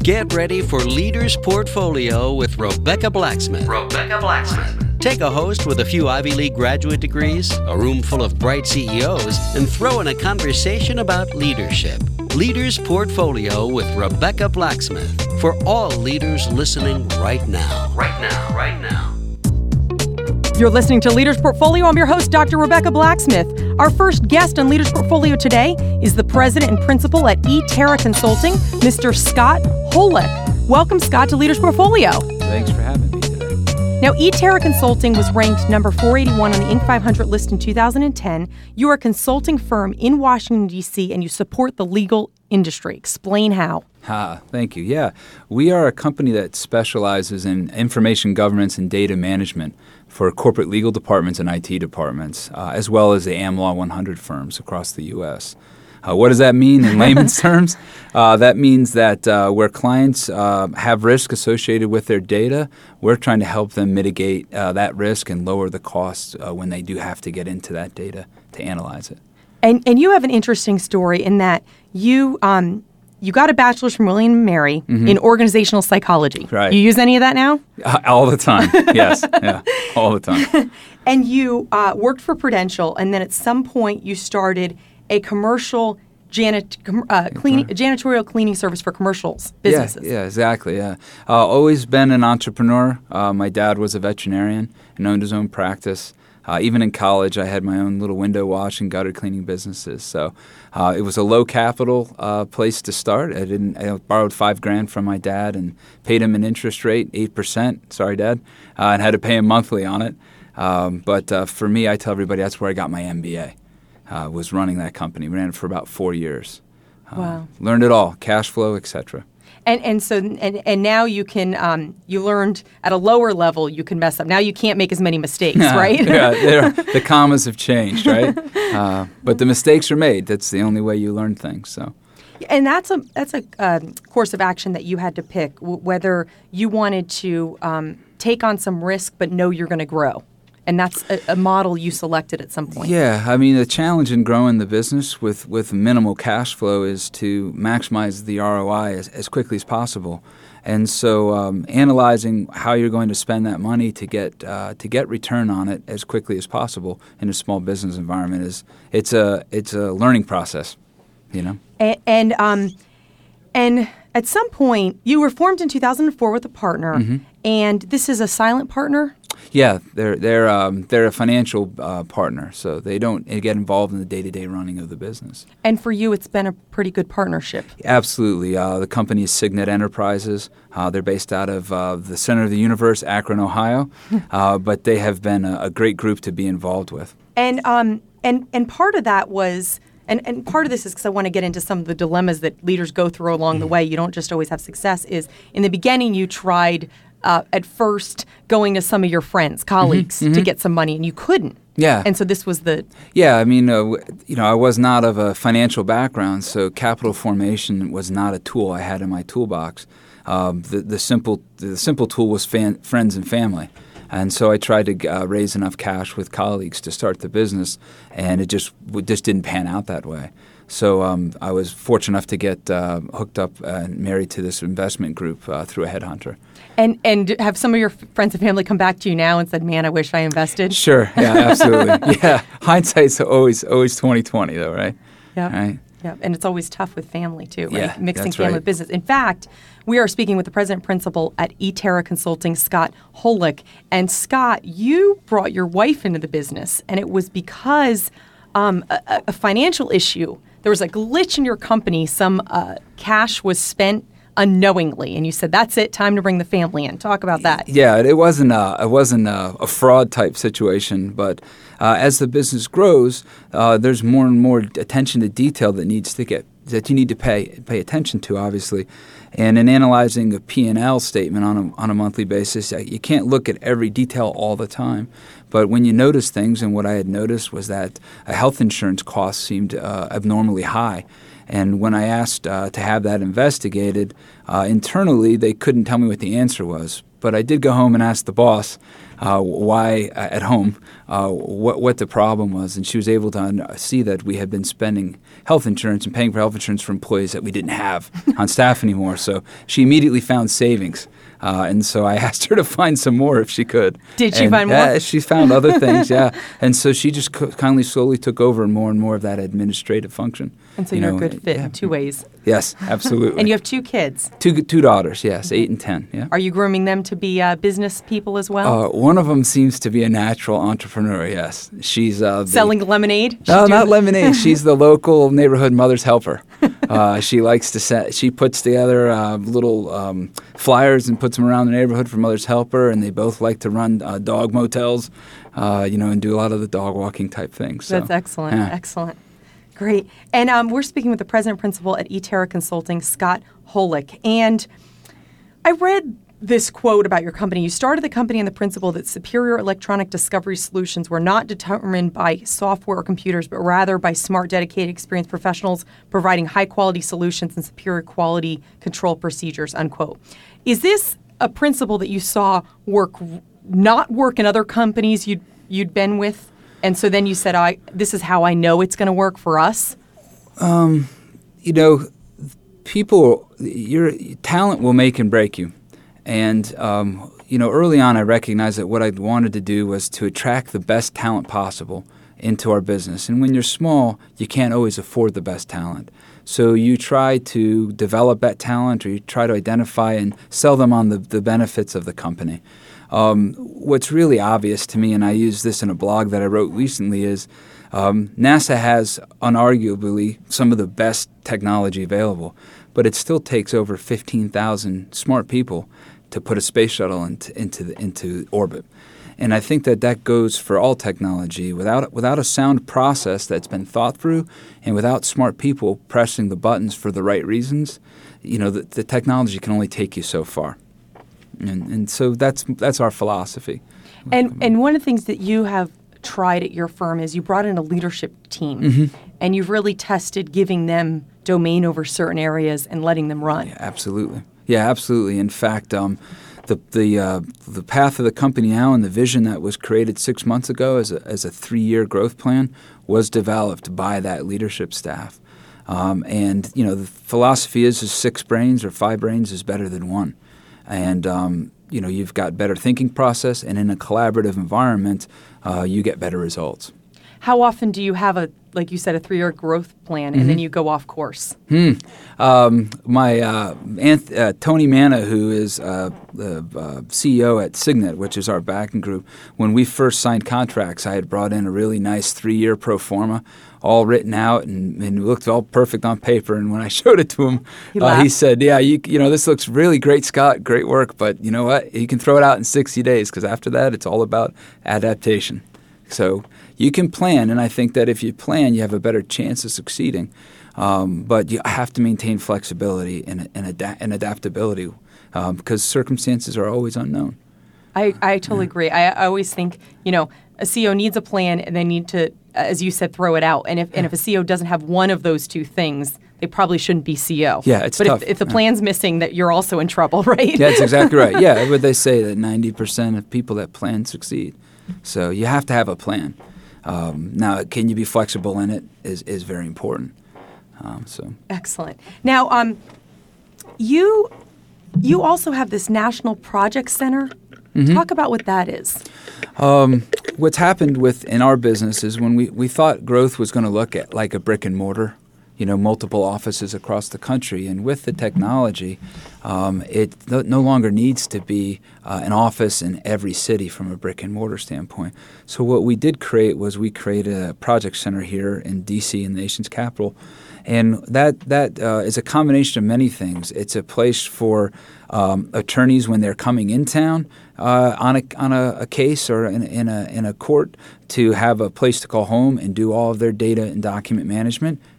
Get ready for Leaders Portfolio with Rebecca Blacksmith. Take a host with a few Ivy League graduate degrees, a room full of bright CEOs, and throw in a conversation about leadership. Leaders Portfolio with Rebecca Blacksmith. For all leaders listening right now. You're listening to Leaders Portfolio. I'm your host, Dr. Rebecca Blacksmith. Our first guest on Leaders Portfolio today is the president and principal at eTerra Consulting, Mr. Scott Holick. Welcome, Scott, to Leaders Portfolio. Thanks for having me today. Now, eTerra Consulting was ranked number 481 on the Inc. 500 list in 2010. You are a consulting firm in Washington, D.C., and you support the legal industry. Explain how. Thank you. Yeah, we are a company that specializes in information governance and data management for corporate legal departments and IT departments, as well as the AmLaw 100 firms across the U.S. What does that mean in layman's terms? That means that where clients have risk associated with their data, we're trying to help them mitigate that risk and lower the costs when they do have to get into that data to analyze it. And you have an interesting story in that you got a bachelor's from William & Mary in organizational psychology. Right. You use any of that now? All the time, yes. Yeah, all the time. And you worked for Prudential, and then at some point you started a commercial janitorial cleaning service for commercials businesses. Yeah, exactly, yeah. Always been an entrepreneur. My dad was a veterinarian and owned his own practice. Even in college, I had my own little window wash and gutter cleaning businesses. So it was a low capital place to start. I borrowed $5,000 from my dad and paid him an interest rate, 8%. Sorry, Dad, and had to pay him monthly on it. But for me, I tell everybody that's where I got my MBA. Was running that company. Ran it for about 4 years. Wow. Learned it all, cash flow, etc. And now you can you learned at a lower level you can mess up. Now you can't make as many mistakes, right? Yeah, the commas have changed, right? But the mistakes are made. That's the only way you learn things. So. And that's a course of action that you had to pick, whether you wanted to take on some risk but know you're going to grow. And that's a model you selected at some point. Yeah, I mean, the challenge in growing the business with minimal cash flow is to maximize the ROI as quickly as possible. And so analyzing how you're going to spend that money to get return on it as quickly as possible in a small business environment it's a learning process, you know. And at some point, you were formed in 2004 with a partner, and this is a silent partner? Yeah, they're a financial partner, so they don't get involved in the day-to-day running of the business. And for you, it's been a pretty good partnership. Absolutely. The company is Signet Enterprises. They're based out of the center of the universe, Akron, Ohio, but they have been a great group to be involved with. And part of that was. And part of this is because I want to get into some of the dilemmas that leaders go through along the way. You don't just always have success. Is in the beginning you tried at first going to some of your friends, colleagues, to get some money, and you couldn't. Yeah. And so this was the... Yeah, I mean, I was not of a financial background, so capital formation was not a tool I had in my toolbox. The simple tool was friends and family. And so I tried to raise enough cash with colleagues to start the business, and it just didn't pan out that way. So I was fortunate enough to get hooked up and married to this investment group through a headhunter. And have some of your friends and family come back to you now and said, "Man, I wish I invested"? Sure. Yeah, absolutely. Yeah, hindsight's always 20/20 though, right? Yeah. Right. Yeah, and it's always tough with family too, right? Yeah, Mixing that's family right. with business. In fact, we are speaking with the president and principal at eTerra Consulting, Scott Holick. And Scott, you brought your wife into the business, and it was because a financial issue. There was a glitch in your company. Some cash was spent unknowingly, and you said, "That's it. Time to bring the family in." Talk about that. Yeah, it wasn't a fraud type situation, but as the business grows, there's more and more attention to detail that you need to pay attention to, obviously. And in analyzing a P&L statement on a monthly basis, you can't look at every detail all the time. But when you notice things, and what I had noticed was that a health insurance cost seemed abnormally high. And when I asked to have that investigated, internally they couldn't tell me what the answer was. But I did go home and ask the boss why at home what the problem was, and she was able to see that we had been spending health insurance and paying for health insurance for employees that we didn't have on staff anymore. So she immediately found savings. And so I asked her to find some more if she could. Did she find more? Yeah, she found other things, yeah. And so she just kindly, slowly took over more and more of that administrative function. And so you're a good fit in two ways. Yes, absolutely. And you have two kids. Two daughters, yes, 8 and 10, yeah. Are you grooming them to be business people as well? One of them seems to be a natural entrepreneur, yes. She's selling lemonade? No, not lemonade. She's the local neighborhood mother's helper. She likes to she puts together little flyers and puts them around the neighborhood for Mother's Helper, and they both like to run dog motels, and do a lot of the dog walking type things. So, that's excellent. yeah. Excellent. Great. And we're speaking with the president principal at eTerra Consulting, Scott Holick. And I read this quote about your company. You started the company on the principle that superior electronic discovery solutions were not determined by software or computers, but rather by smart, dedicated, experienced professionals providing high-quality solutions and superior quality control procedures, unquote. Is this a principle that you saw not work in other companies you'd been with? And so then you said, this is how I know it's going to work for us? People, your talent will make and break you. And, early on I recognized that what I wanted to do was to attract the best talent possible into our business. And when you're small, you can't always afford the best talent. So you try to develop that talent, or you try to identify and sell them on the benefits of the company. What's really obvious to me, and I use this in a blog that I wrote recently, is NASA has unarguably some of the best technology available, but it still takes over 15,000 smart people to put a space shuttle into orbit. And I think that goes for all technology. Without a sound process that's been thought through, and without smart people pressing the buttons for the right reasons, the technology can only take you so far. And so that's our philosophy. And one of the things that you have tried at your firm is you brought in a leadership team, and you've really tested giving them domain over certain areas and letting them run. Yeah, absolutely. Yeah, absolutely. In fact, the path of the company now and the vision that was created 6 months ago as a 3-year growth plan was developed by that leadership staff. The philosophy is 6 brains or 5 brains is better than 1. And, you've got better thinking process, and in a collaborative environment, you get better results. How often do you have like you said, a 3-year growth plan, and then you go off course? My Tony Manna, who is the CEO at Signet, which is our backing group, when we first signed contracts, I had brought in a really nice 3-year pro forma, all written out, and it looked all perfect on paper. And when I showed it to him, he said, "Yeah, this looks really great, Scott. Great work, but you know what? You can throw it out in 60 days because after that, it's all about adaptation." So you can plan, and I think that if you plan, you have a better chance of succeeding. But you have to maintain flexibility and adaptability because circumstances are always unknown. I totally agree. I always think, a CEO needs a plan, and they need to, as you said, throw it out. And if a CEO doesn't have one of those two things, they probably shouldn't be CEO. Yeah, it's tough. But if the plan's missing, that you're also in trouble, right? Yeah, that's exactly right. Yeah, but they say that 90% of people that plan succeed. So you have to have a plan. Now, can you be flexible in it is very important. Excellent. Now, you also have this National Project Center. Mm-hmm. Talk about what that is. What's happened in our business is when we thought growth was going to look at like a brick and mortar, multiple offices across the country. And with the technology, it no longer needs to be an office in every city from a brick and mortar standpoint. So what we did create was we created a project center here in D.C., in the nation's capital. And that is a combination of many things. It's a place for attorneys when they're coming in town on a case or in a court to have a place to call home and do all of their data and document management.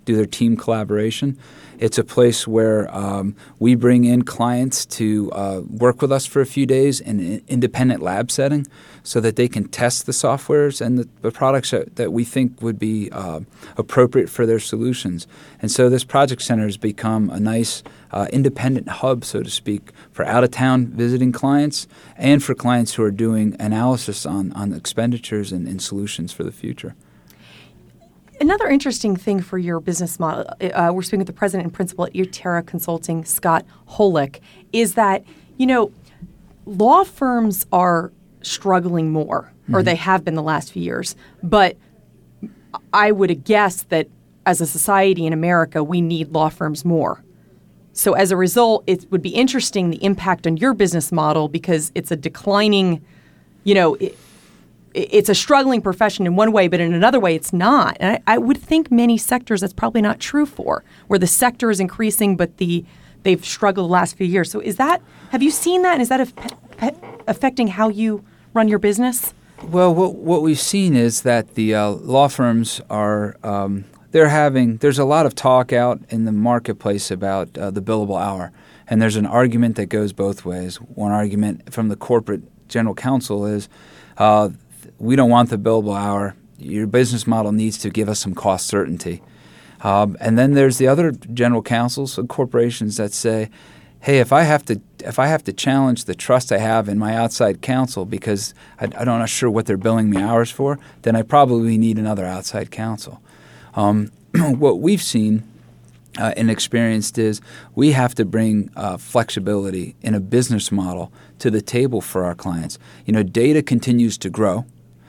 do their team collaboration. It's a place where we bring in clients to work with us for a few days in an independent lab setting so that they can test the softwares and the products that we think would be appropriate for their solutions. And so this project center has become a nice independent hub, so to speak, for out-of-town visiting clients and for clients who are doing analysis on expenditures and solutions for the future. Another interesting thing for your business model, we're speaking with the president and principal at eTerra Consulting, Scott Holick, is that, law firms are struggling more, or they have been the last few years. But I would guess that as a society in America, we need law firms more. So as a result, it would be interesting the impact on your business model because it's a declining, it's a struggling profession in one way, but in another way, it's not. And I would think many sectors that's probably not true for, where the sector is increasing, but they've struggled the last few years. So have you seen that? And is that affecting how you run your business? Well, what we've seen is that the law firms are there's a lot of talk out in the marketplace about the billable hour, and there's an argument that goes both ways. One argument from the corporate general counsel is we don't want the billable hour. Your business model needs to give us some cost certainty. And then there's the other general counsels of corporations that say, hey, if I have to challenge the trust I have in my outside counsel because I'm not sure what they're billing me hours for, then I probably need another outside counsel. What we've seen and experienced is we have to bring flexibility in a business model to the table for our clients. Data continues to grow.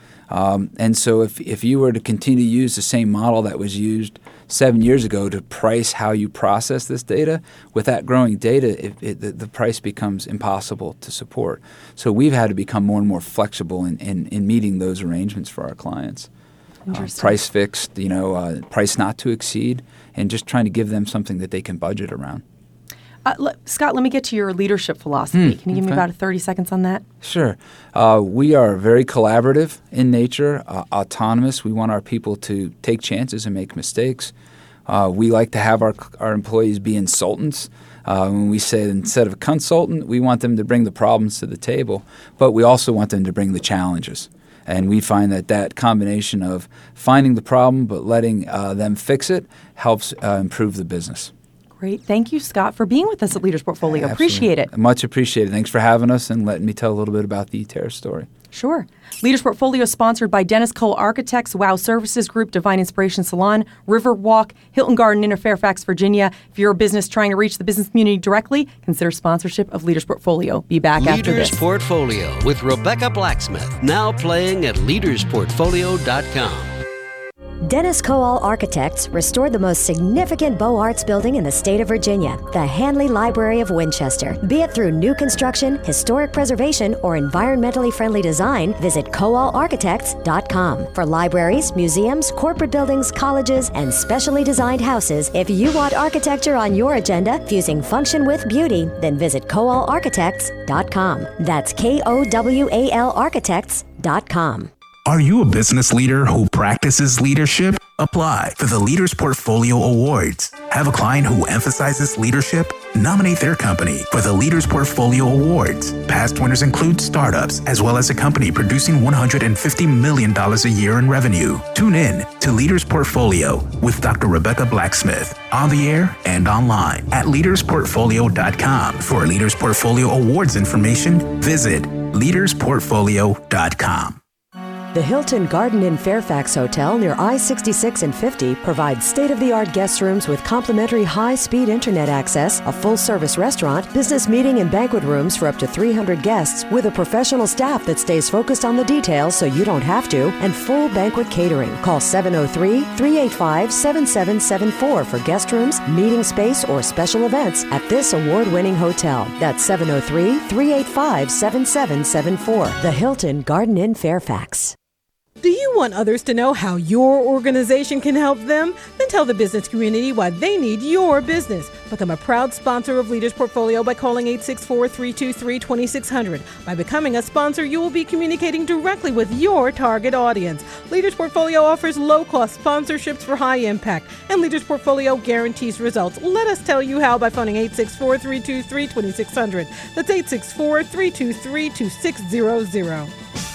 And so if you were to continue to use the same model that was used 7 years ago to price how you process this data, with that growing data, the price becomes impossible to support. So we've had to become more and more flexible in meeting those arrangements for our clients. Price fixed, price not to exceed, and just trying to give them something that they can budget around. Scott, let me get to your leadership philosophy. Can you give me about 30 seconds on that? Sure. We are very collaborative in nature, autonomous. We want our people to take chances and make mistakes. We like to have our employees be consultants. When we say instead of a consultant, we want them to bring the problems to the table, but we also want them to bring the challenges. And we find that combination of finding the problem but letting them fix it helps improve the business. Great. Thank you, Scott, for being with us at Leaders Portfolio. Absolutely. Appreciate it. Much appreciated. Thanks for having us and letting me tell a little bit about the eTerra story. Sure. Leaders Portfolio is sponsored by Dennis Cole Architects, WOW Services Group, Divine Inspiration Salon, Riverwalk, Hilton Garden Inn of Fairfax, Virginia. If you're a business trying to reach the business community directly, consider sponsorship of Leaders Portfolio. Be back after this. Leaders Portfolio with Rebecca Blacksmith, now playing at leadersportfolio.com. Dennis Cole Architects restored the most significant Beaux Arts building in the state of Virginia, the Hanley Library of Winchester. Be it through new construction, historic preservation, or environmentally friendly design, visit coalarchitects.com. For libraries, museums, corporate buildings, colleges, and specially designed houses, if you want architecture on your agenda, fusing function with beauty, then visit coalarchitects.com. That's KOWAL architects.com. Are you a business leader who practices leadership? Apply for the Leaders Portfolio Awards. Have a client who emphasizes leadership? Nominate their company for the Leaders Portfolio Awards. Past winners include startups, as well as a company producing $150 million a year in revenue. Tune in to Leaders Portfolio with Dr. Rebecca Blacksmith on the air and online at leadersportfolio.com. For Leaders Portfolio Awards information, visit leadersportfolio.com. The Hilton Garden Inn Fairfax Hotel near I-66 and 50 provides state-of-the-art guest rooms with complimentary high-speed internet access, a full-service restaurant, business meeting and banquet rooms for up to 300 guests with a professional staff that stays focused on the details so you don't have to, and full banquet catering. Call 703-385-7774 for guest rooms, meeting space, or special events at this award-winning hotel. That's 703-385-7774. The Hilton Garden Inn Fairfax. Do you want others to know how your organization can help them? Then tell the business community why they need your business. Become a proud sponsor of Leaders Portfolio by calling 864-323-2600. By becoming a sponsor, you will be communicating directly with your target audience. Leaders Portfolio offers low-cost sponsorships for high impact, and Leaders Portfolio guarantees results. Let us tell you how by phoning 864-323-2600. That's 864-323-2600.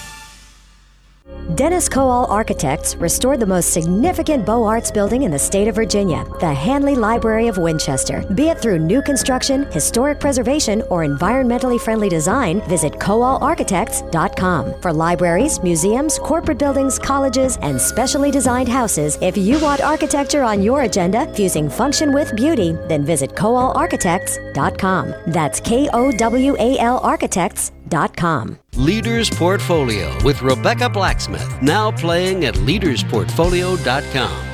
Dennis Coal Architects restored the most significant Beaux Arts building in the state of Virginia, the Hanley Library of Winchester. Be it through new construction, historic preservation, or environmentally friendly design, visit coalarchitects.com. For libraries, museums, corporate buildings, colleges, and specially designed houses, if you want architecture on your agenda, fusing function with beauty, then visit coalarchitects.com. That's KOWAL Architects.com. Leaders Portfolio with Rebecca Blacksmith, now playing at leadersportfolio.com.